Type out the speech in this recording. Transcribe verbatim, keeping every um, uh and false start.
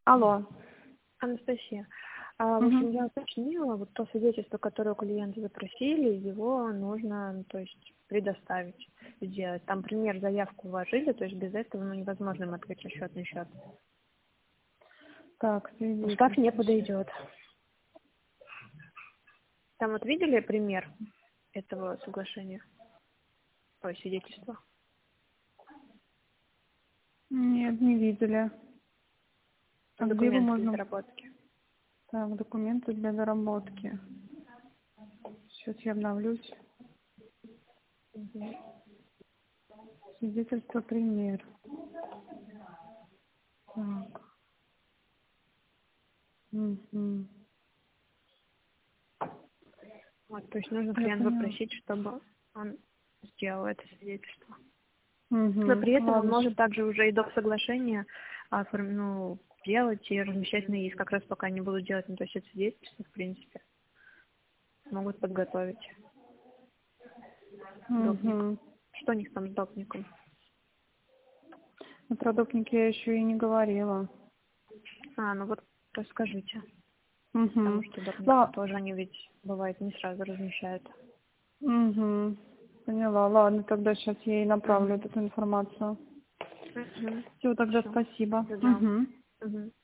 Алло. Анастасия, а, в общем, Мгм. я уточнила, вот то свидетельство, которое клиенты запросили, его нужно, ну, то есть, предоставить, сделать. Там пример заявку вложили, то есть без этого, ну, невозможно им открыть расчетный счет. Так, Устав не свидетельство сейчас. подойдет. Там вот видели пример этого соглашения, ой, свидетельства? Нет, не видели. А где его Документы для можно... доработки. Так, документы для доработки. Сейчас я обновлюсь. Мгм. Свидетельство пример. Так. Мгм. Вот, то есть нужно Я клиенту поняла. попросить, чтобы он сделал это свидетельство. Но Угу. при этом он Ладно. может также уже и до соглашения оформ- ну, делать и размещать на иск, как раз пока не будут делать, ну, то есть это свидетельство, в принципе, могут подготовить допник. Угу. Что у них там с допником? Ну, про допники я еще и не говорила. А, ну вот расскажите, потому Угу. что допник Да. тоже они ведь, бывает, не сразу размещают. Угу. Поняла. Ладно, тогда сейчас я ей направлю Угу. эту информацию. Угу. Все, тогда Все, спасибо. ждем. Угу. Угу.